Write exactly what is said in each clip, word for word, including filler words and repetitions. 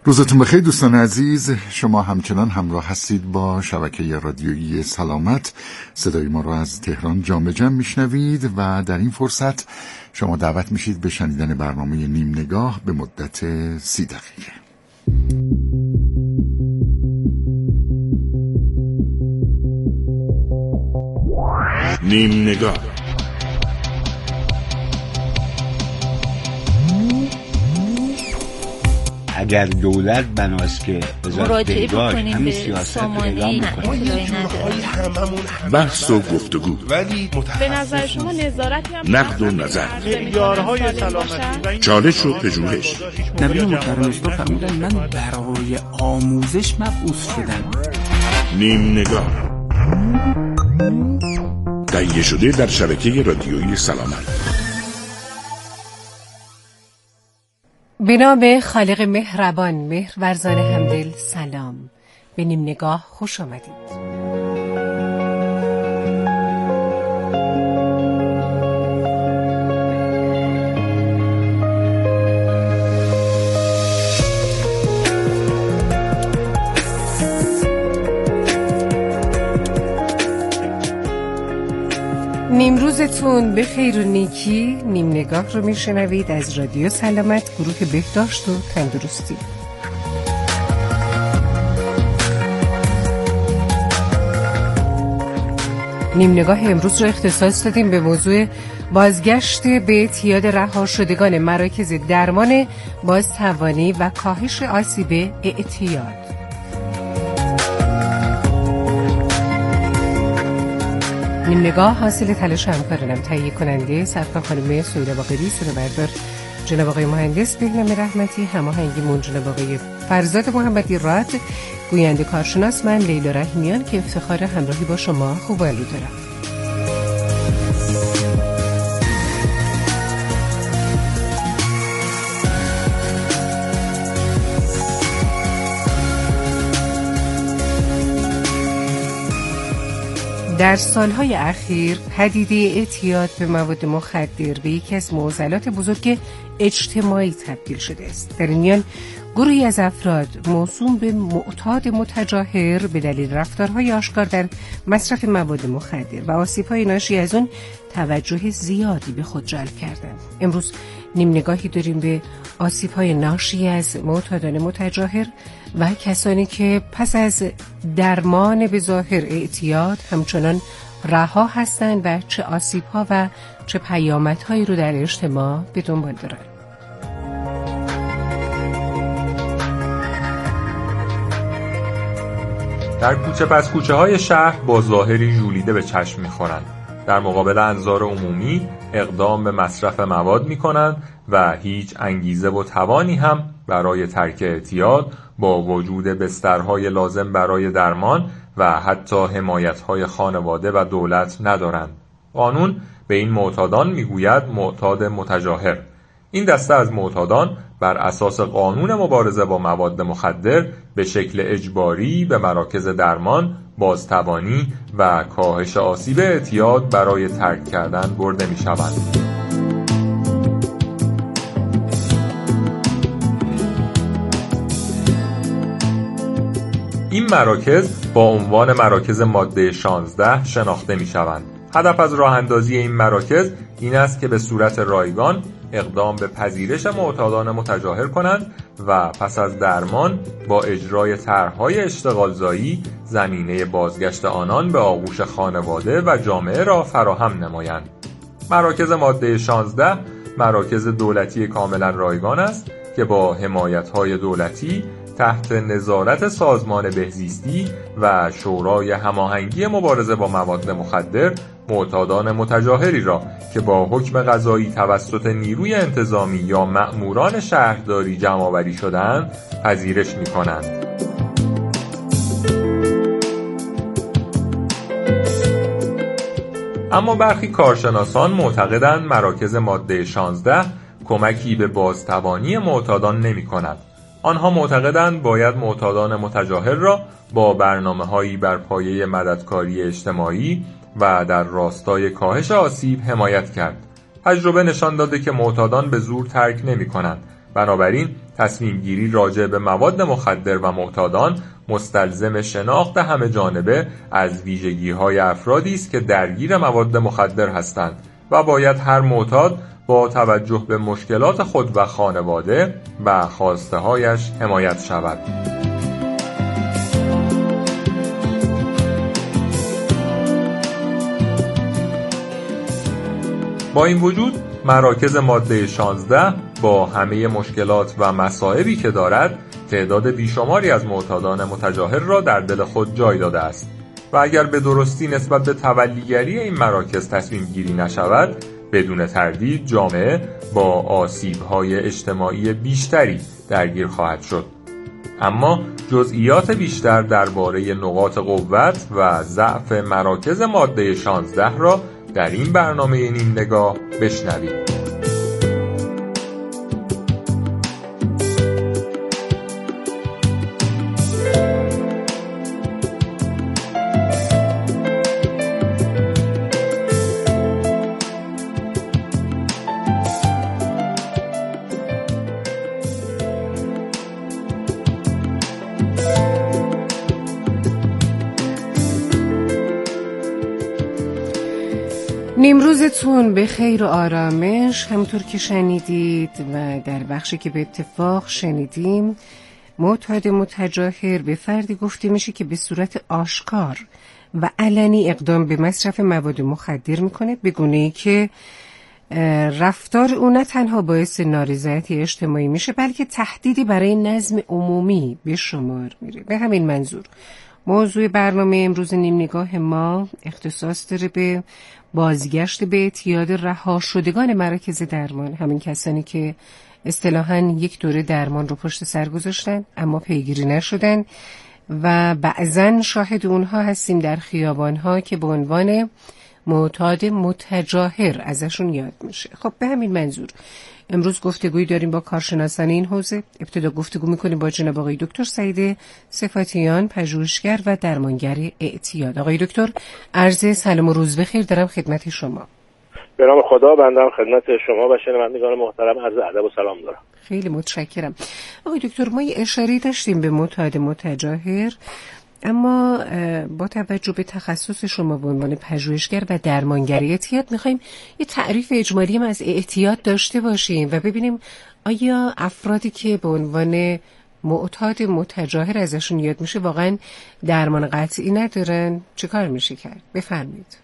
روزتون بخیر دوستان عزیز. شما همچنان همراه هستید با شبکه رادیویی سلامت. صدای ما را از تهران جام جم میشنوید و در این فرصت شما دعوت میشید به شنیدن برنامه نیم نگاه به مدت سی دقیقه. نیم نگاه. اگر دولت بناست که مراجعه بکنیم به سامانه بحث و گفتگو، ولی به نظر شما نظارتی هم نقد و نظر، معیارهای سلامتی، چالش و پژوهش. نبی محترم اسلام فرمودن من برای آموزش مبعوث شدم. نیم نگاه تهیه شده در شبکه رادیویی سلامت. به نام خالق مهربان، مهرورزان همدل، سلام. به نیم نگاه خوش آمدید. نیمروزتون به خیر و نیکی. نیم نگاه رو میشنوید از رادیو سلامت، گروه بهداشت و تندرستی. نیم نگاه امروز رو اختصاص دادیم به موضوع بازگشت به اعتیاد رها شدگان مراکز درمان بازتوانی و کاهش آسیب اعتیاد. نیم نگاه حاصل تلاش همکارانم، تهیه کننده سرکار خانم سویلا باقری، صدا بردار جناب آقای مهندس بهنام رحمتی، هماهنگیمون جناب آقای فرزاد محمدی راد، گوینده کارشناس من لیلا رحیمیان که افتخار همراهی با شما خوب و علو دارم. در سالهای اخیر پدیده اعتیاد به مواد مخدر به یکی از معضلات بزرگ اجتماعی تبدیل شده است. در این میان گروهی از افراد موسوم به معتاد متجاهر به دلیل رفتارهای آشکار در مصرف مواد مخدر و آسیب‌های ناشی از اون توجه زیادی به خود جلب کردند. امروز نیم نگاهی داریم به آسیب‌های ناشی از معتادان متجاهر و کسانی که پس از درمان به ظاهر اعتیاد همچنان رها هستند و چه آسیب‌ها و چه پیامدهایی رو در اجتماع به دنبال دارند. در کوچه پس کوچه های شهر با ظاهری ژولیده به چشم می‌خورند. در مقابل انظار عمومی اقدام به مصرف مواد می‌کنند و هیچ انگیزه و توانی هم برای ترک اعتیاد با وجود بسترهای لازم برای درمان و حتی حمایت‌های خانواده و دولت ندارند. قانون به این معتادان میگوید معتاد متجاهر. این دسته از معتادان بر اساس قانون مبارزه با مواد مخدر به شکل اجباری به مراکز درمان، بازتوانی و کاهش آسیب اعتیاد برای ترک کردن برده می‌شوند. این مراکز با عنوان مراکز ماده شانزده شناخته می‌شوند. هدف از راه اندازی این مراکز این است که به صورت رایگان اقدام به پذیرش معتادان متجاهر کنند و پس از درمان با اجرای طرح‌های اشتغالزایی زمینه بازگشت آنان به آغوش خانواده و جامعه را فراهم نمایند. مراکز ماده شانزده مراکز دولتی کاملا رایگان است که با حمایت‌های دولتی تحت نظارت سازمان بهزیستی و شورای هماهنگی مبارزه با مواد مخدر معتادان متجاهری را که با حکم قضایی توسط نیروی انتظامی یا مأموران شهرداری جمع‌آوری شده‌اند پذیرش می‌کنند. اما برخی کارشناسان معتقدند مراکز ماده شانزده کمکی به بازتوانی معتادان نمی‌کند. آنها معتقدند باید معتادان متجاهر را با برنامه‌هایی بر پایه مددکاری اجتماعی و در راستای کاهش آسیب حمایت کرد. تجربه نشان داده که معتادان به زور ترک نمی‌کنند، بنابراین تصمیم گیری راجع به مواد مخدر و معتادان مستلزم شناخت همه جانبه از ویژگی‌های افرادی است که درگیر مواد مخدر هستند و باید هر معتاد با توجه به مشکلات خود و خانواده و خواسته‌هایش حمایت شود. با این وجود مراکز ماده شانزده با همه مشکلات و مصائبی که دارد تعداد بیشماری از معتادان متجاهر را در دل خود جای داده است و اگر به درستی نسبت به تولیگری این مراکز تصمیم گیری نشود بدون تردید جامعه با آسیب‌های اجتماعی بیشتری درگیر خواهد شد. اما جزئیات بیشتر درباره نقاط قوت و ضعف مراکز ماده شانزده را در این برنامه نیم نگاه بشنوید. نیمروزتون به خیر و آرامش. همونطور که شنیدید و در بخشی که به اتفاق شنیدیم، معتاد متجاهر به فردی گفته میشه که به صورت آشکار و علنی اقدام به مصرف مواد مخدر میکنه، به گونه‌ای که رفتار او نه تنها باعث نارضایتی اجتماعی میشه بلکه تهدیدی برای نظم عمومی به شمار میره. به همین منظور موضوع برنامه امروز نیم نگاه ما اختصاص داره به بازگشت به اعتیاد رها شدگان مراکز درمان، همین کسانی که اصطلاحاً یک دوره درمان رو پشت سر گذاشتن اما پیگیری نشدن و بعضاً شاهد اونها هستیم در خیابان‌ها که به عنوان معتاد متجاهر ازشون یاد میشه. خب به همین منظور امروز گفتگویی داریم با کارشناسان این حوزه. ابتدا گفتگو میکنیم با جناب آقای دکتر سعید صفاتیان، پژوهشگر و درمانگر اعتیاد. آقای دکتر، عرض سلام و روز بخیر دارم خدمت شما. به نام خدا، بنده خدمت شما و شنوندگان محترم عرض ادب و سلام دارم. خیلی متشکرم. آقای دکتر، ما یه اشاره‌ای داشتیم به معتاد متجاهر، اما با توجه به تخصص شما به عنوان پژوهشگر و درمانگر اعتیاد میخوایم یه تعریف اجمالی هم از اعتیاد داشته باشیم و ببینیم آیا افرادی که به عنوان معتاد متجاهر ازشون یاد میشه واقعا درمان قطعی ندارن؟ چه کار میشه کرد؟ بفرمایید.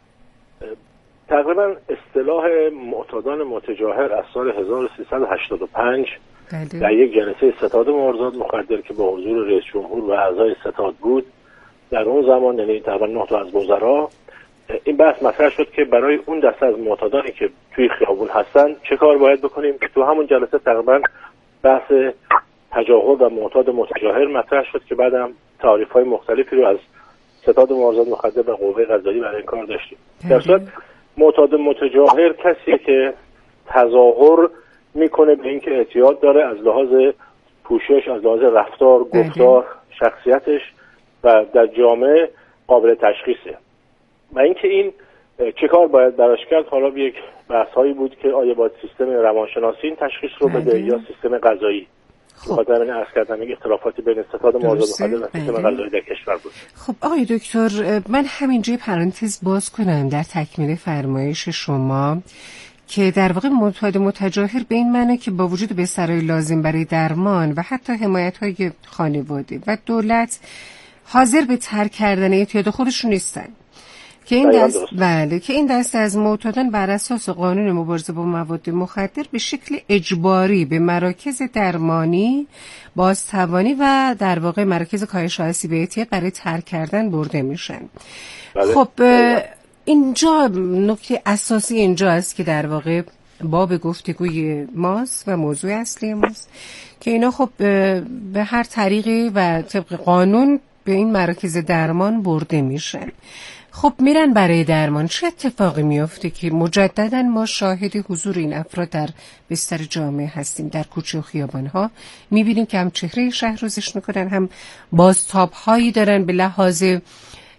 تقریبا اصطلاح معتادان متجاهر از سال هزار و سیصد و هشتاد و پنج بله. در یک جلسه ستاد مرداد مخدر که با حضور رئیس جمهور و اعضای ستاد بود در اون زمان، یعنی تقریبا نه تا از وزرا، این بحث مطرح شد که برای اون دسته از معتادانی که توی خیابون هستن چه کار باید بکنیم. که تو همون جلسه تقریبا بحث تجاهر و معتاد متجاهر مطرح شد که بعدم تعریف‌های مختلفی رو از ستاد مرداد مخدر و قوه قضاییه برای این کار داشتیم. در صورت معتاد متجاهر کسیه که تظاهر میکنه به اینکه اعتیاد داره از لحاظ پوشش، از لحاظ رفتار، گفتار، شخصیتش و در جامعه قابل تشخیصه. و اینکه این چه کار باید براش کرد، حالا یک بحث‌هایی بود که آیا باید سیستم روانشناسی این تشخیص رو بده یا سیستم قضایی. بخاطر همین عرض کردم یک اختلافاتی بین ستاد مرداد مخدر و سیستم قضایی در کشور بود. خب آقای دکتر، من همینجا پرانتز باز کنم در تکمیل فرمایش شما که در واقع معتاد متجاهر به این معنی که با وجود بسترهای لازم برای درمان و حتی حمایت‌های خانواده و دولت حاضر به ترک کردن اعتیاد خودشون نیستن، که این دست بله که این دست از معتادان بر اساس قانون مبارزه با مواد مخدر به شکل اجباری به مراکز درمانی، بازتوانی و در واقع مراکز کاهش آسیب اعتیاد برای ترک کردن برده میشن. بله. خب بله. اینجا نکته اساسی اینجا است که در واقع باب گفتگوی ماست و موضوع اصلی ماست که اینا خب به هر طریقی و طبق قانون به این مراکز درمان برده میشن. خب میرن برای درمان. چه اتفاقی میفته که مجددا ما شاهد حضور این افراد در بستر جامعه هستیم؟ در کوچه و خیابان‌ها میبینیم که هم چهره شهر رو زشت میکنن، هم بازتاب‌هایی دارن به لحاظ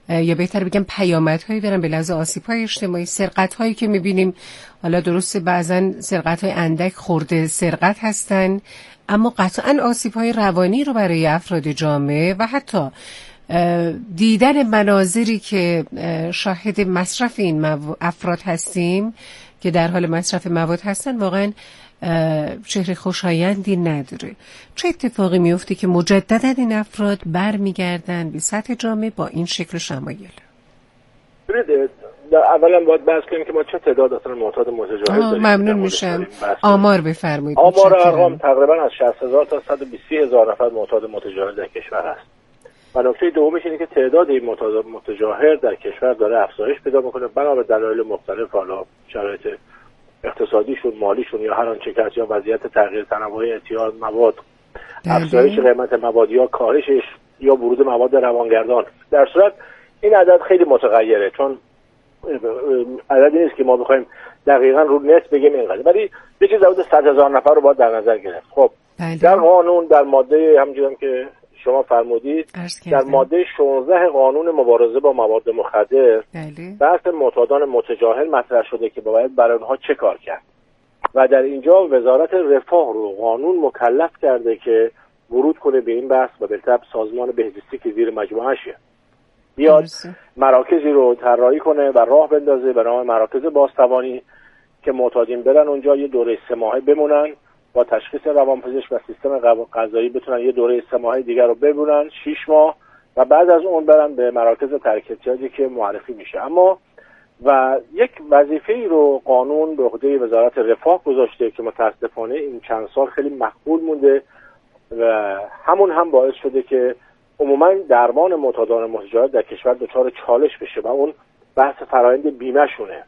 یا بهتر بگم پیامدهایی دارن به لحاظ آسیب‌های اجتماعی، سرقت‌هایی که می‌بینیم. حالا درسته بعضن سرقت‌های اندک خورده سرقت هستن، اما قطعاً آسیب‌های روانی رو برای افراد جامعه و حتی دیدن مناظری که شاهد مصرف این افراد هستیم که در حال مصرف مواد هستن واقعاً چهره خوشایندی نداره. چه اتفاقی میفته که مجددا این افراد برمیگردن به سطح جامعه با این شکل شمایل؟ اولا باید بحث کنیم که ما چه تعداد اصلا معتاد متجاهل داریم. ممنون میشم آمار بفرمایید. آمار ارقام تقریبا از شصت هزار تا صد و بیست هزار نفر معتاد متجاهل در کشور هست. و نکته دومش اینه که تعداد این معتاد متجاهل در کشور داره افزایش پیدا میکنه بنا به دلایل مختلف، حالا شرایط اقتصادیشون، مالیشون یا هر آنچه که یا وضعیت تغییر تنوع اعتیاد مواد، افزایش قیمت مواد یا کاهشش یا ورود مواد روانگردان. در صورت این عدد خیلی متغیره، چون عددی نیست که ما بخوایم دقیقاً رو نت بگیم اینقدر، ولی یه چیز حدود صد هزار نفر رو باید در نظر گرفت. خب در قانون در ماده همونجوری که شما فرمودید در ماده شانزده قانون مبارزه با مواد مخدر بحث معتادان متجاهل مطرح شده که باید برای اونها چه کار کرد و در اینجا وزارت رفاه رو قانون مکلف کرده که ورود کنه به این بحث و به طب سازمان بهزیستی که زیر مجموعه‌شه بیاد مراکزی رو طراحی کنه و راه بندازه به نام مراکز بازتوانی که معتادین برن اونجا یه دوره سه ماهه بمونن با تشخیص روانپزشک و سیستم قضایی بتونن یه دوره سه ماهه دیگر رو بمونن شش ماه و بعد از اون برن به مراکز ترک اعتیادی که معرفی میشه. اما و یک وظیفه‌ای رو قانون به عهده وزارت رفاه گذاشته که متاسفانه این چند سال خیلی مخفول مونده و همون هم باعث شده که عموما درمان معتادان متجاهل در کشور دچار چالش بشه و اون بحث فرآیند بیمه شونه.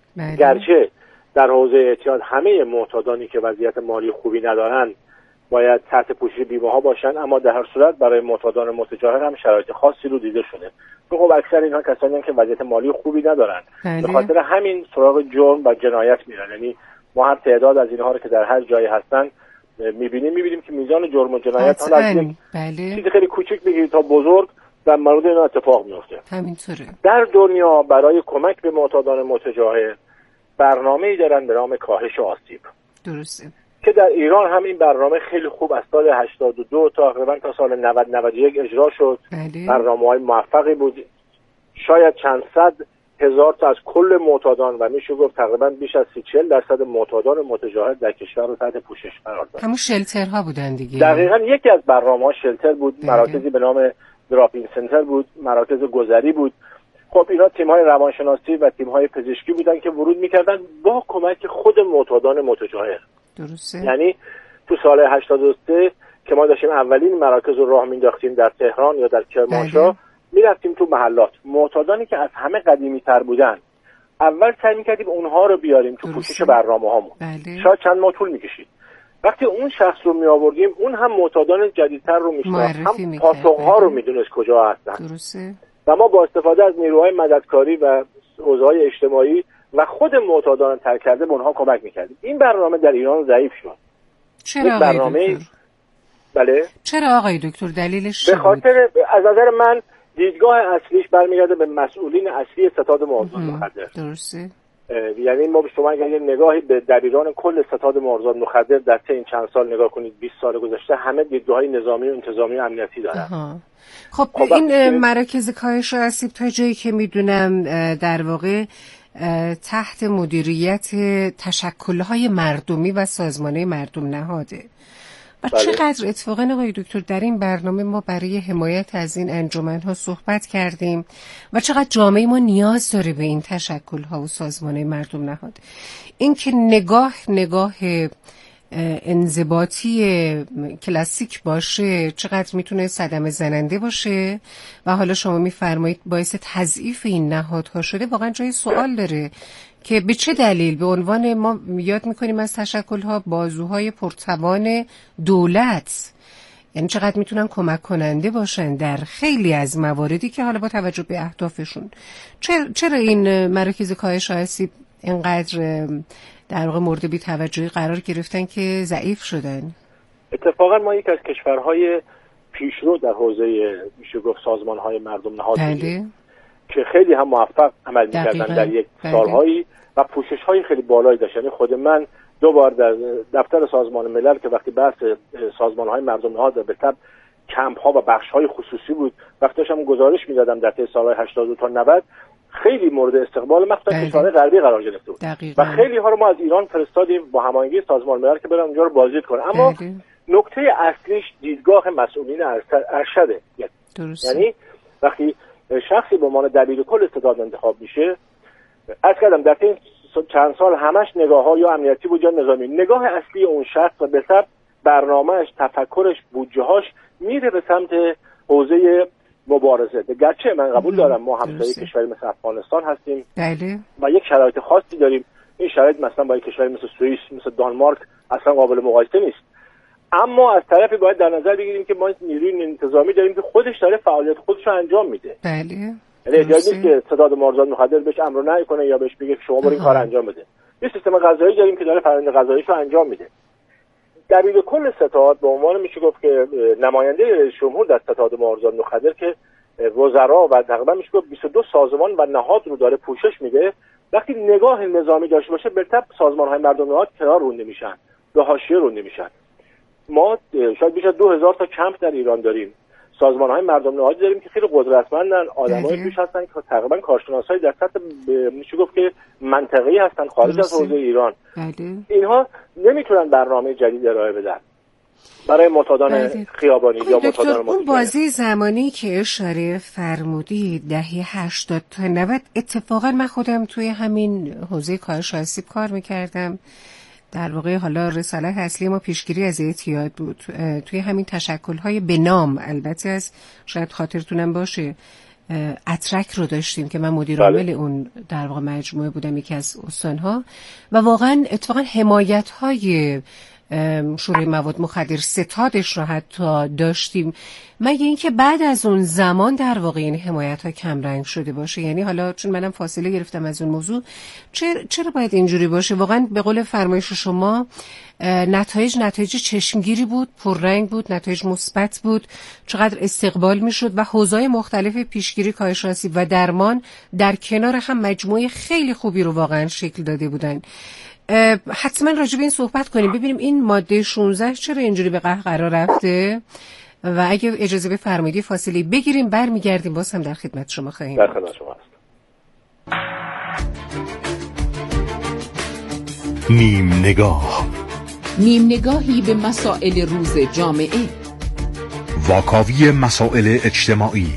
گرچه در حوزه اعتیاد همه معتادانی که وضعیت مالی خوبی ندارن باید تحت پوشش بیمه ها باشن، اما در هر صورت برای معتادان متجاهل هم شرایط خاصی رو دیده شده. خب اکثر اینها کسانی هستند که وضعیت مالی خوبی ندارن، به خاطر همین سراغ جرم و جنایت میرن. یعنی ما هر تعداد از اینها رو که در هر جایی هستن میبینیم میبینیم که میزان جرم و جنایت ها از یک چیز خیلی کوچک بگیرید تا بزرگ در مورد اینا اتفاق میفته. همینطوره. در دنیا برای کمک به معتادان متجاهل برنامه‌ای دارن به نام کاهش آسیب. درسته. که در ایران هم این برنامه خیلی خوب از سال هشتاد و دو تا تقریبا تا سال نود نود و یک اجرا شد. بله. برنامه‌های موفقی بود. شاید چند صد هزار تا از کل معتادان و میشه گفت تقریبا بیش از سی چهل درصد معتادان متجاهل در کشور رو تحت پوشش قرار داد. همون شلترها بودن دیگه. دقیقاً یکی از برنامه‌ها شلتر بود. بله. مراکزی به نام دراپینگ سنتر بود، مراکز گذری بود. خب اینا تیم‌های روانشناسی و تیم‌های پزشکی بودن که ورود می‌کردن با کمک خود معتادان متجاهل. درسته. یعنی تو سال هشتاد و سه که ما داشتیم اولین مراکز رو راه مینداختیم در تهران یا در کرمانشاه، میرفتیم تو محلات، معتادانی که از همه قدیمی‌تر بودن اول سعی می‌کردیم اونها رو بیاریم تو پوشش برنامه‌هامون. بله. شاید چند ماه طول می‌کشید. وقتی اون شخص رو می‌آوردیم اون هم معتادان جدیدتر رو می‌شناخت، هم پاسخ‌ها رو می‌دونست کجا هستن. درسته. و ما با استفاده از نیروهای مددکاری و حوزه‌های اجتماعی و خود معتادان ترک کرده به اونها کمک می‌کردیم. این برنامه در ایران ضعیف شد. چرا برنامه دکتر؟ بله. چرا آقای دکتر دلیلش به خاطر از نظر من دیدگاه اصلیش برمیگرده به مسئولین اصلی ستاد مواد مخدر. درسته. یعنی ما به شما اگر یه نگاهی به دبیران کل ستاد مواد مخدر در طی این چند سال نگاه کنید، بیست سال گذشته، همه دیدگاه‌های نظامی و انتظامی و امنیتی دارن. خب, خب این مراکز کاهش آسیب تا جایی که میدونم در واقع تحت مدیریت تشکل‌های مردمی و سازمان‌های مردم نهاده. و بله. چقدر اتفاقا آقای دکتر در این برنامه ما برای حمایت از این انجمن‌ها صحبت کردیم و چقدر جامعه ما نیاز داره به این تشکل‌ها و سازمان‌های مردم نهاد. این که نگاه نگاه انضباطی کلاسیک باشه چقدر میتونه صدمه زننده باشه و حالا شما میفرمایید باعث تضعیف این نهادها شده، واقعا جای سوال داره که به چه دلیل به عنوان ما یاد میکنیم از تشکل‌ها بازوهای پرتوان دولت، یعنی چقدر میتونن کمک کننده باشن در خیلی از مواردی که حالا با توجه به اهدافشون. چرا این مراکز کاهش آسیب اینقدر در واقع مورد بی توجهی قرار گرفتن که ضعیف شدن؟ اتفاقا ما یک از کشورهای پیشرو در حوزه میشه گفت سازمان‌های مردم نهاد بله. که خیلی هم موفق عمل می‌کردن در یک سالهایی و پوشش‌های خیلی بالایی داشت. یعنی خود من دو بار در دفتر سازمان ملل که وقتی بحث سازمان‌های مردم نهاد به تبع کمپ‌ها و بخش‌های خصوصی بود، وقتی داشتم گزارش می‌دادم در طی سال‌های هشتاد و دو تا نود، خیلی مورد استقبال مخصوصا کشورهای غربی قرار گرفته بود و خیلی ها رو ما از ایران فرستادیم با هماهنگی سازمان ملل که برن اونجا رو بازدید کنن. اما دقیقا. نکته اصلیش دیدگاه مسئولین ارشده. یعنی وقتی شخصی به عنوان دبیر کل استعداد انتخاب میشه، عرض کردم در این چند سال همش نگاه‌ها یا امنیتی بود یا نظامی. نگاه اصلی اون شخص و به سبب برنامه‌اش، تفکرش، بودجه‌هاش میره به سمت حوزه مبارزه. گرچه من قبول دارم ما همسایه کشوری مثل افغانستان هستیم بله. و یک شرایط خاصی داریم. این شرایط مثلا با یک کشوری مثل سوئیس، مثل دانمارک اصلا قابل مقایسه نیست. اما از طرفی باید در نظر بگیریم که ما نیروی انتظامی داریم که خودش داره فعالیت خودش رو انجام میده. بله. یعنی اجازه نیست که ستاد مارزاد مخدر بهش امر و نهی کنه یا بهش بگه شما برو این کار انجام بده. یه سیستم قضایی داریم که داره فرآیند قضاییش رو انجام میده. دبیر کل ستاد به عنوان میشه گفت که نماینده رئیس جمهور در ستاد مارزاد مخدر که وزرا و تقریبا میشه گفت بیست و دو سازمان و نهاد رو داره پوشش میده، وقتی نگاه نظامی داشته باشه به تبع سازمان‌های مردم نهاد کنار رونده میشن، به حاشیه رونده میشن. ما شاید بیش از دو هزار تا کمپ در ایران داریم. سازمان‌های مردم نهادی داریم که خیلی قدرتمندن، آدمای توش هستن که تقریبا کارشناسای در سطح میشه گفت که منطقه‌ای هستن خارج از حوزه ایران. بله. اینها نمیتونن برنامه جدید ارائه بدن برای معتادان بله. خیابانی یا معتادان اون بازی زمانی که اشاره فرمودی دهه هشتاد تا نود، اتفاقا من خودم توی همین حوزه کاهش آسیب کار میکردم. در واقع حالا رسالت اصلی ما پیشگیری از اعتیاد بود. توی همین تشکل‌های به نام، البته از شاید خاطرتونم باشه اترک رو داشتیم که من مدیر عامل اون در واقع مجموعه بودم، یکی از استان‌ها، و واقعا اتفاقا حمایت‌های شورای مواد مخدر ستادش رو حتی داشتیم، مگه اینکه بعد از اون زمان در واقع این حمایت ها کم رنگ شده باشه. یعنی حالا چون منم فاصله گرفتم از اون موضوع، چرا, چرا باید اینجوری باشه؟ واقعا به قول فرمایش شما نتایج نتایج چشمگیری بود، پررنگ بود، نتایج مثبت بود، چقدر استقبال میشد و حوزه‌های مختلف پیشگیری، کاهش آسیب و درمان در کنار هم مجموعه خیلی خوبی رو واقعا شکل داده بودن. حتما راجع به این صحبت کنیم، ببینیم این ماده شانزده چرا اینجوری به قهقرا رفته و اگه اجازه بفرمایید فاصله بگیریم، برمیگردیم باز هم در خدمت شما خواهیم. در خدمت شما هست. نیم نگاه، نیم نگاهی به مسائل روز جامعه، واکاوی مسائل اجتماعی،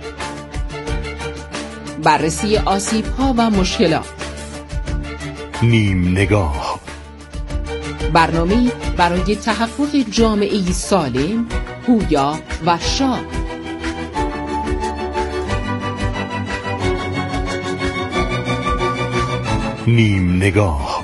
بررسی آسیب‌ها و مشکلات. نیم نگاه، برنامه‌ای برای تحقق جامعه‌ای سالم، پویا و شاد. نیم نگاه.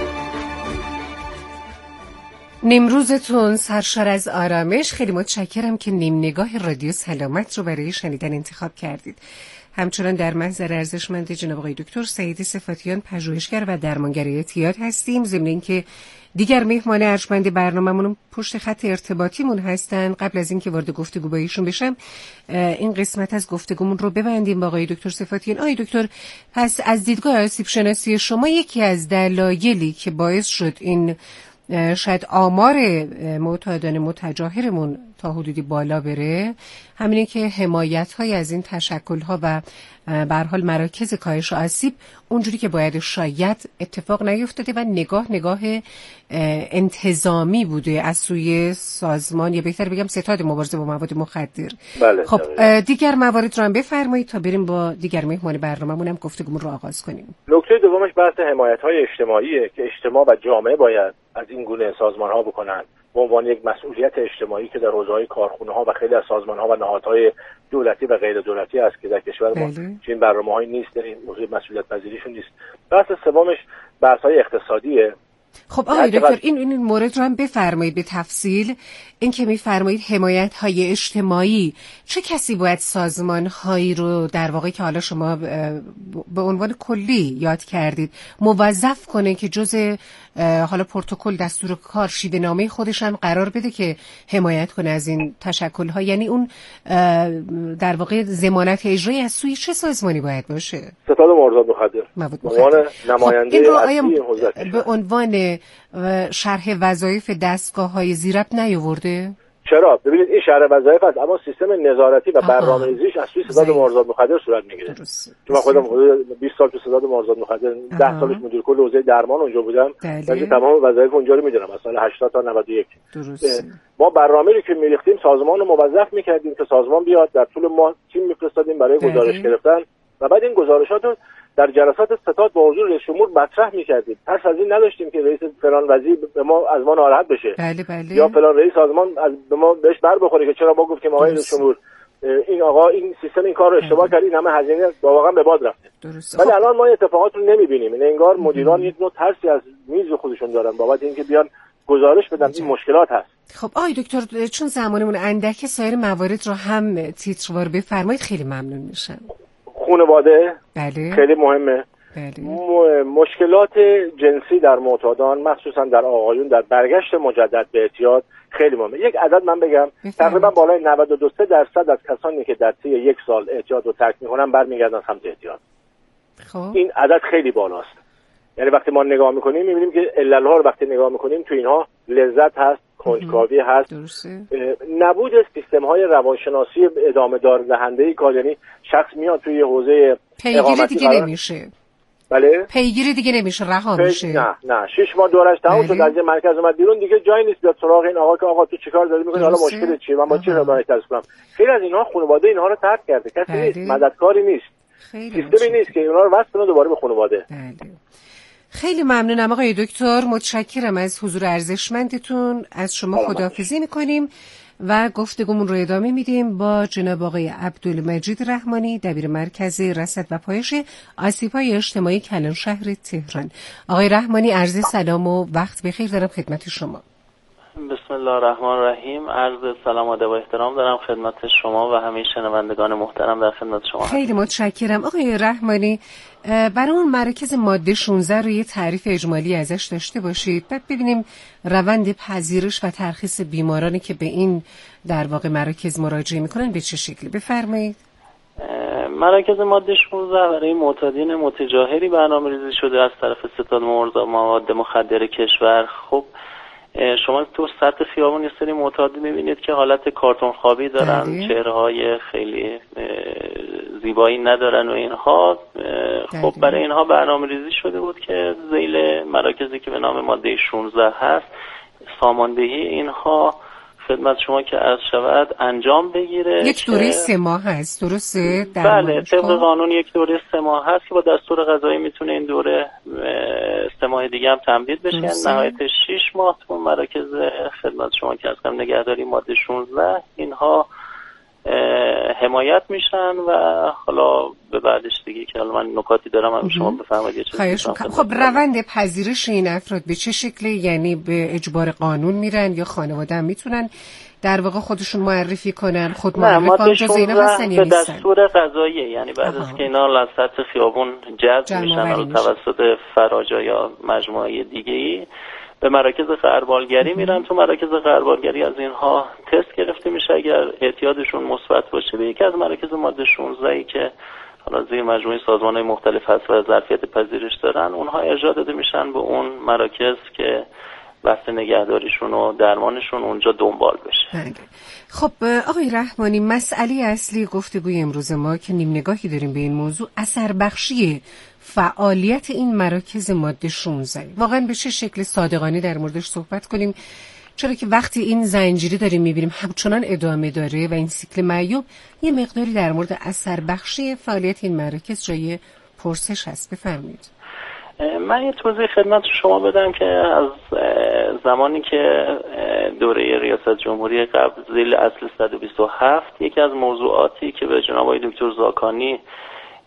نیمروزتون سرشار از آرامش. خیلی متشکرم که نیم نگاه رادیو سلامت رو برای شنیدن انتخاب کردید. همچنان در محضر ارزشمند جناب آقای دکتر سعید صفاتیان، پژوهشگر و درمانگر اعتیاد هستیم. ضمن اینکه دیگر مهمان ارجمند برنامه‌مون پشت خط ارتباطیمون هستن. قبل از اینکه وارد گفتگو با ایشون بشم، این قسمت از گفتگومون رو ببندیم با آقای دکتر صفاتیان. آقای دکتر، پس از دیدگاه آسیب شناسی شما یکی از دلایلی که باعث شد این شاید آمار معتادان متجاهرمون تا حدودی بالا بره، همینه که حمایت‌های از این تشکل‌ها و به هر حال مراکز کاهش آسیب اونجوری که باید شاید اتفاق نیفتاده و نگاه نگاه انتظامی بوده از سوی سازمان، یا بهتر بگم ستاد مبارزه با مواد مخدر. بله. خب دیگر موارد رو هم بفرمایید تا بریم با دیگر مهمان برنامه‌مون هم گفتگومون رو آغاز کنیم. نکته دومش بحث حمایت‌های اجتماعیه که اجتماع و جامعه باید از این گونه سازمان‌ها بکنن به عنوان یک مسئولیت اجتماعی که در حوزه‌های کارخانه‌ها و خیلی از سازمان‌ها و نهادهای دولتی و غیر دولتی است که در کشور ما چنین برنامه‌هایی نیست، در این موضوع مسئولیت پذیریشون نیست. بحث سومش بحث‌های اقتصادیه خب آقای دکتر این این مورد رو هم بفرمایید به تفصیل. این که میفرمایید حمایت های اجتماعی، چه کسی باید سازمان هایی رو در واقع که حالا شما به عنوان کلی یاد کردید موظف کنه که جز حالا پروتکل دستور کار شیوه نامه خودش هم قرار بده که حمایت کنه از این تشکل ها؟ یعنی اون در واقع ضمانت اجرایی از سوی چه سازمانی باید باشه؟ ستاد مرداد مخدر عنوان نماینده اصلی حوزه به عنوان شرح وظایف دستگاه‌های زیربط نیاورده؟ چرا؟ ببینید این شرح وظایف است، اما سیستم نظارتی و برنامه‌ریزیش از سوی ستاد مرداد مخدر صورت میگیره. چون من خودم بیست سال تو ستاد مرداد مخدر، ده سالش مدیر کل حوزه درمان اونجا بودم. ولی تمام وظایف اونجا رو میدونم از سال هشتاد تا نود و یک. درسته. ما برنامه‌ای که می‌ریختیم سازمان رو موظف می‌کردیم که سازمان بیاد در طول ماه تیم می‌فرستادیم برای گزارش گرفتن و بعد این گزارشات رو در جلسات ستاد با حضور رئیس جمهور مطرح می‌کردیم. پس از این نداشتیم که رئیس فلان وزیر به ما از ما ناراحت بشه. بله بله. یا فلان رئیس سازمان از به ما بهش بر بخوره که چرا ما گفتیم آقای رئیس جمهور این آقا این سیستم این کار رو اشتباه کرد، این همه هزینه واقعا به باد رفته. ولی الان ما اتفاقات رو نمی‌بینیم. این انگار مدیران یک نوع ترسی از میز خودشون دارن بابت اینکه بیان گزارش بدن این مشکلات هست. خب آقای دکتر چون زمانمون اندکه سایر موارد رو هم تیتروار بفرمایید خیلی ممنون میشم. خانواده بله. خیلی مهمه. بله. م- مشکلات جنسی در معتادان مخصوصا در آقایون در برگشت مجدد به اعتیاد خیلی مهمه. یک عدد من بگم تقریبا بالای نود و دو درصد از کسانی که در طی یک سال اعتیاد رو ترک میکنن برمیگردن سمت اعتیاد. خب این عدد خیلی بالاست. یعنی وقتی ما نگاه میکنیم میبینیم که عللها رو وقتی نگاه میکنیم تو اینها لذت هست، کنجکاوی هست، نبود سیستم های روانشناسی ادامه دار دهنده کار. یعنی شخص میاد توی حوزه پیگیری دیگه قرار... نمیشه. بله پیگیری دیگه نمیشه، رها پی... میشه. نه نه شش ماه دورش تموم شد، از مرکز اومد بیرون دیگه جایی نیست بیاد سراغ این آقا که آقا تو چیکار داری میکنی، حالا مشکلت چیه، من با چی راه ترس کنم. خیلی از اینها خانواده اینها رو ترک کرده، کسی بله. نیست، مددکاری نیست، سیستمی نیست که اینا رو وصل کنه دوباره به خانواده. بله. خیلی ممنونم آقای دکتر، متشکرم از حضور ارزشمندتون. از شما خداحافظی میکنیم و گفتگومون رو ادامه میدیم با جناب آقای عبدالمجید رحمانی، دبیر مرکز رصد و پایش آسیب‌های اجتماعی کلان شهر تهران. آقای رحمانی عرض سلام و وقت بخیر دارم خدمت شما. بسم الله الرحمن الرحیم. عرض سلام و ادب و احترام دارم خدمت شما و همه شنوندگان محترم در خدمت شما. خیلی متشکرم آقای رحمانی. برای اون مراکز ماده شانزده رو یه تعریف اجمالی ازش داشته باشید، بعد ببینیم روند پذیرش و ترخیص بیمارانی که به این در واقع مراکز مراجعه میکنن به چه شکلی. بفرمایید. مراکز ماده شانزده برای معتادین متجاهری برنامه‌ریزی شده از طرف ستاد مواد مخدر کشور. خب شما تو سطح خیابون یه سری معتاد می‌بینید که حالت کارتون خوابی دارن، چهره‌های خیلی زیبایی ندارن و اینها. خب برای اینها برنامه‌ریزی شده بود که ذیل مراکزی که به نام ماده شانزده هست ساماندهی اینها خدمت شما که عرض شود انجام بگیره. یک دوره سه ماه هست درسته؟ بله طبق قانون یک دوره سه ماه هست که با دستور قضایی میتونه این دوره سه ماه دیگه هم تمدید بشه. نهایت شش ماه تو مراکز خدمت شما که از کم نگهداری ماده شانزده اینها حمایت میشن و حالا به بعدش دیگه که حالا من نکاتی دارم هم شما بفرمایید یه چیزی. خب روند پذیرش این افراد به چه شکلی؟ یعنی به اجبار قانون میرن یا خانواده هم میتونن در واقع خودشون معرفی کنن؟ خود معرفی جز اینا هستن یا نیستن؟ به دستور قضاییه، یعنی بعد از که اینا از سطح خیابون جذب میشن توسط فراجا یا مجموعه دیگه‌ای به مراکز غربالگری میرن. تو مراکز غربالگری از اینها تست گرفته میشه، اگر اعتیادشون مثبت باشه به یکی از مراکز ماده شانزده ای که حالا زیر مجموعه سازمان‌های مختلف هست و ظرفیت پذیرش دارن اونها ارجاع داده میشن به اون مراکز که بحث نگهداریشون و درمانشون اونجا دنبال بشه. خب آقای رحمانی، مسئله اصلی گفتگوی امروز ما که نیم نگاهی داریم به این موضوع اثر بخشی فعالیت این مراکز ماده شانزده واقعا به چه شکل صادقانه در موردش صحبت کنیم، چرا که وقتی این زنجیره داریم میبینیم همچنان ادامه داره و این سیکل معیوب، یه مقداری در مورد اثر بخشی فعالیت این مراکز جای پرسش هست. بفرمایید. من یه توضیح خدمت شما بدم که از زمانی که دوره ریاست جمهوری قبل ذیل اصل صد و بیست و هفت یکی از موضوعاتی که به جناب آقای دکتر زاکانی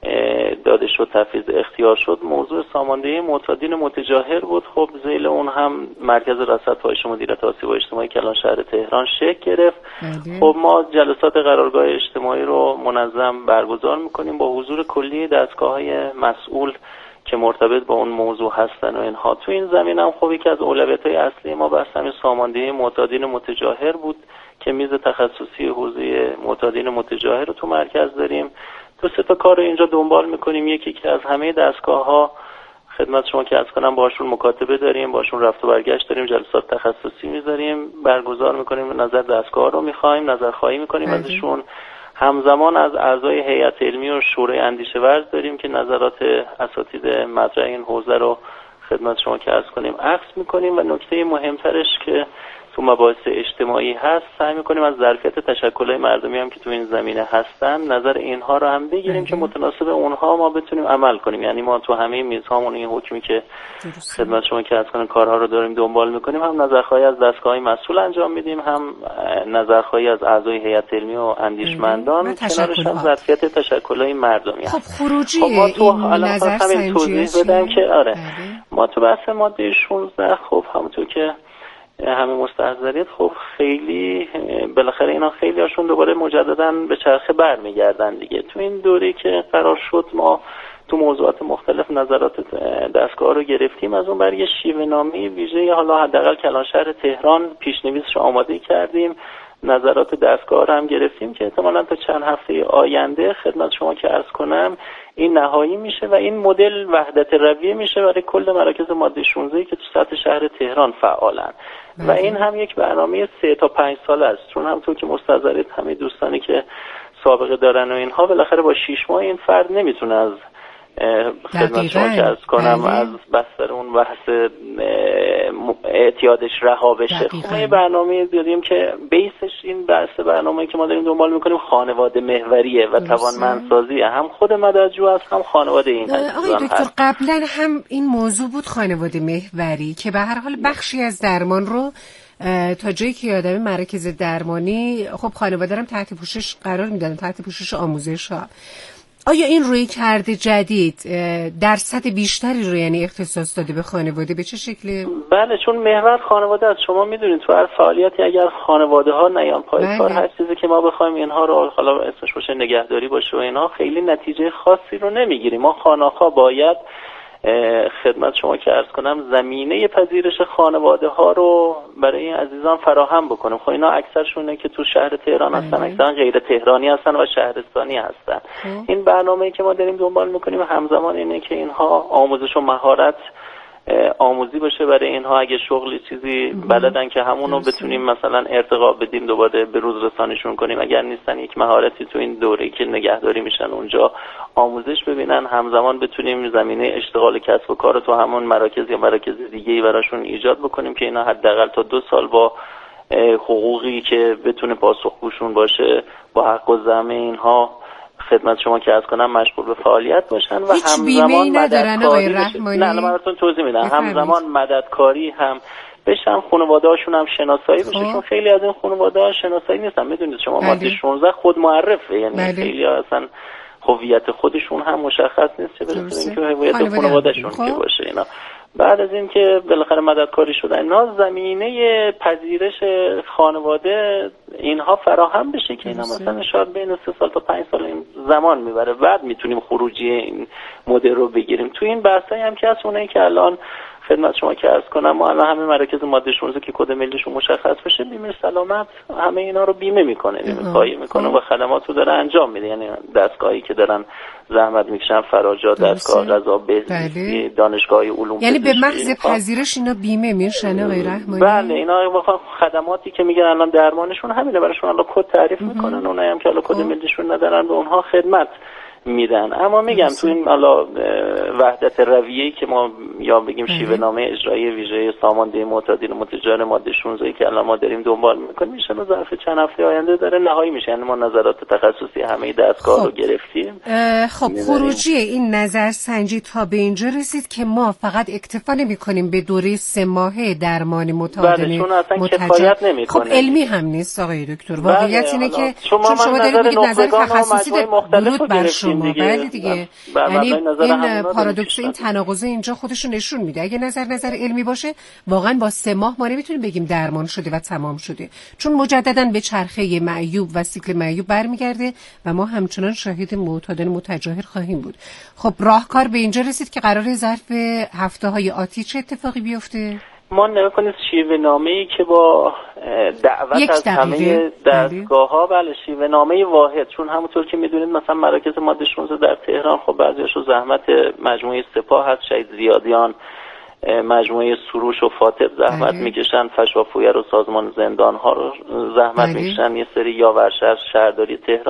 داده شد، تفویض اختیار شد، موضوع ساماندهی معتادین متجاهر بود. خب ذیل اون هم مرکز رصد پایش مدیریت آسیب اجتماعی کلان شهر تهران شکل گرفت. خب ما جلسات قرارگاه اجتماعی رو منظم برگزار میکنیم با حضور کلی دستگاه‌های مسئول که مرتبط با اون موضوع هستن و اینها. تو این زمینه هم خب یکی از اولویت‌های اصلی ما بحث همین ساماندهی معتادین متجاهر بود که میز تخصصی حوزه معتادین متجاهر رو تو مرکز داریم. دو سه تا کار رو اینجا دنبال میکنیم. یکی که از همه دستگاه‌ها خدمت شما که عرض کنم باشون مکاتبه داریم، باشون رفت و برگشت داریم، جلسات تخصصی میذاریم، برگزار میکنیم، نظر دستگاه رو میخوایم، نظرخواهی میکنیم ازشون. همزمان از اعضای هیئت علمی و شورای اندیشه ورز داریم که نظرات اساتید مطرح این حوزه رو خدمت شما که عرض کنیم عکس میکنیم. و نکته مهمترش که تو مباحث اجتماعی هست، سعی میکنیم از ظرفیت تشکل‌های مردمی هم که تو این زمینه هستن نظر اینها رو هم بگیریم که متناسب اونها ما بتونیم عمل کنیم. یعنی ما تو همه میزهامون این حکمی که خدمت شما که از کنن کارها رو داریم دنبال میکنیم، هم نظرخواهی از دستگاه‌های مسئول انجام میدیم، هم نظرخواهی از اعضای هیئت علمی و اندیشمندان، کنارش هم ظرفیت تشکل‌های مردمی هست. خب خروجی خب ما تو این نظرسنجی توضیح بدم که آره ما تو بحث ماده شانزده خب همونطور که همه مستحضریت خب خیلی بالاخره اینا خیلی هاشون دوباره مجددا به چرخه برمیگردن دیگه. تو این دوره که قرار شد ما تو موضوعات مختلف نظرات دستگاه رو گرفتیم، از اون بر یه شیوه نامه ویژه حالا حداقل کلان شهر تهران پیشنویسش رو آماده کردیم، نظرات دستگاه رو هم گرفتیم که احتمالاً تا چند هفته آینده خدمت شما که عرض کنم این نهایی میشه و این مدل وحدت رویه میشه برای کل مراکز ماده شانزده که تو سطح شهر تهران فعالن. و این هم یک برنامه سه تا پنج ساله است، چون همونطور که مستحضرید همه دوستانی که سابقه دارن و اینها بالاخره با شش ماه این فرد نمیتونه از خدمت شما که عرض کنم از بستر اون بحث اعتیادش رها بشه. خب یه برنامه داریم که بیسش این بحث برنامه‌ای که ما داریم دنبال میکنیم خانواده محوریه و توانمندسازیه، هم خود مددجو هست هم خانواده این هست. آقای دکتر قبلا هم این موضوع بود خانواده محوری که به هر حال بخشی از درمان رو تا جایی که یادم مراکز درمانی خب خانواده هم تحت پوشش قرار میدادن، تحت پوشش آموزش ها. آیا این روی کرده جدید درصد بیشتری رو یعنی اختصاص داده به خانواده؟ به چه شکلی؟ بله، چون محور خانواده است. شما میدونید تو هر فعالیتی اگر خانواده ها نیان پای کار، هر چیزی که ما بخوایم اینها رو حالا اسمش باشه نگهداری باشه و اینها خیلی نتیجه خاصی رو نمیگیریم. ما خانه‌ها باید خدمت شما که عرض کنم زمینه پذیرش خانواده ها رو برای این عزیزان فراهم بکنیم. خب اینا اکثرشونه که تو شهر تهران هستن، اکثرا غیر تهرانی هستن و شهرستانی هستن. این برنامه‌ای که ما داریم دنبال میکنیم همزمان اینه که اینها آموزش و مهارت آموزی باشه برای اینها، اگه شغلی چیزی بلدن که همونو بتونیم مثلا ارتقا بدیم، دوباره به روز رسانیشون کنیم. اگر نیستن یک مهارتی تو این دوره‌ای که نگهداری میشن اونجا آموزش ببینن، همزمان بتونیم زمینه اشتغال کسب و کار تو همون مراکز یا مراکز دیگه‌ای براشون ایجاد بکنیم که اینا حداقل تا دو سال با حقوقی که بتونه پاسخگوشون باشه با حق و زحمه اینها خدمت شما که عرض کنم مشغول به فعالیت باشن و همزمان مددکاری رحمانی. نه نه من براتون توضیح میدم. همزمان مددکاری هم بشن، خانواده‌هاشون هم شناسایی بشه، چون خیلی از این خانواده‌ها شناسایی نیستن. میدونید شما ماده شانزده خود معرفه، یعنی خیلی اصلا هویت خودشون هم مشخص نیست، چه برسه اینکه هویت خانواده‌شون که باشه. اینا بعد از اینکه بالاخره مددکاری شدن اینا، زمینه پذیرش خانواده اینها فراهم بشه که اینا مثلا شاید بین سه سال تا پنج سال این زمان میبره، بعد میتونیم خروجی این مدل رو بگیریم. تو این بحثایی هم که از اونایی که الان خدمت شما که عرض کنم ما الان همه مراکز ماده شانزده که کد ملیشون مشخص بشه، بیمه سلامت همه اینا رو بیمه میکنه، بیمه پایه میکنه و خدمات رو داره انجام میده. یعنی دستگاهی که دارن زحمت میکشن، فراجات، دستگاه رضا بهزیستی، دانشگاه علوم، یعنی به محض پذیرش اینا بیمه میشن آقای رحمانی؟ بله، اینا واقعا خدماتی که میگن الان درمانشون همینه، براشون الان کد تعریف میکنن، اونایی هم که الان کد ملیشون ندارن به اونها خدمت میدن. اما میگم تو این حالا وحدت رویه‌ای که ما یا بگیم شیوه نامه اجرایی ویژه ساماندهی معتادین متجاهر ماده شانزده که الان ما داریم دنبال میکنیم میشه و ظرف چند هفته آینده داره نهایی میشه. یعنی ما نظرات تخصصی همه دستگاه خب. رو گرفتیم. خب خروجی این نظرسنجی تا به اینجا رسید که ما فقط اکتفا نمی‌کنیم به دوره سه ماهه درمان معتادین متجاهر. خب علمی هم نیست آقای دکتر. واقعیت اینه که چون شما دارید میگید نظر تخصصی ورود بر شما شما. بله دیگه، یعنی این پارادوکس، این تناقض اینجا خودش رو نشون میده. اگه نظر نظر علمی باشه واقعا با سه ماه ما نمیتونیم بگیم درمان شده و تمام شده، چون مجددا به چرخه معیوب و سیکل معیوب برمیگرده و ما همچنان شاهد معتادان متجاهر خواهیم بود. خب راهکار به اینجا رسید که قراره ظرف هفته های آتی چه اتفاقی بیفته؟ ما نگاه کنید شیوه نامه‌ای که با دعوت از همه دستگاه‌ها، بله شیوه نامه واحد، چون همونطور که میدونید مثلا مراکز ماده شانزده در تهران خب بعضی‌هاشو زحمت مجموعه سپاه هست، شهید زیادیان، مجموعه سروش و فاطب زحمت میکشن، فشوافویر و سازمان زندان‌ها رو زحمت میکشن، یه سری یاورش از شهرداری تهران